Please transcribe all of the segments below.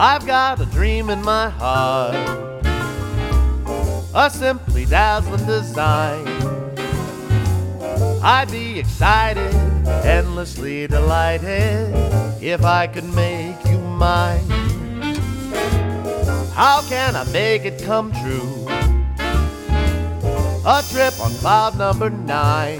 I've got a dream in my heart, a simply dazzling design. I'd be excited, endlessly delighted, if I could make you mine. How can I make it come true? A trip on cloud number 9.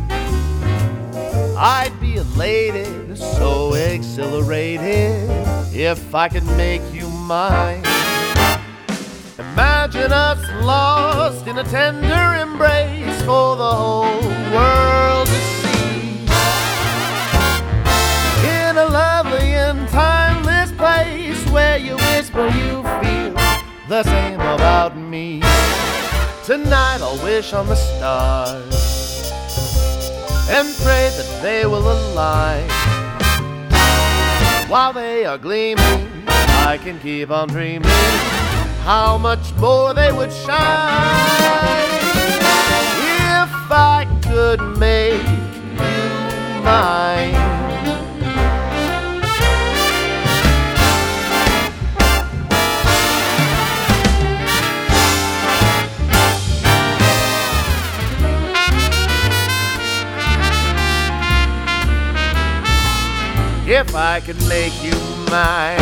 I'd be elated, so exhilarated, if I could make you mine. Imagine us lost in a tender embrace for the whole world to see. In a lovely and timeless place where you whisper you feel the same about me. Tonight I'll wish on the stars and pray that they will align. While they are gleaming, I can keep on dreaming how much more they would shine if I could make you mine. If I could make you mine.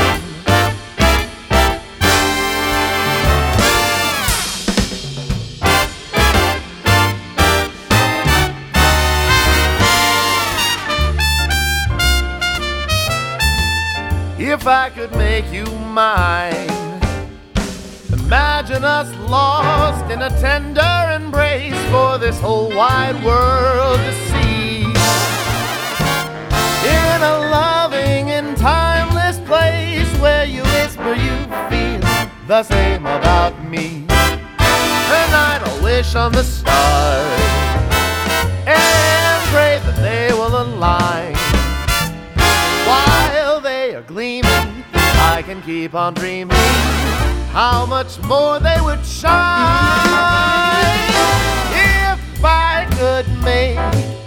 If I could make you mine. Imagine us lost in a tender embrace for this whole wide world to see. In a loving and timeless place where you whisper you feel the same about me. Tonight I'll wish on the stars and pray that they will align. While they are gleaming, I can keep on dreaming how much more they would shine if I could make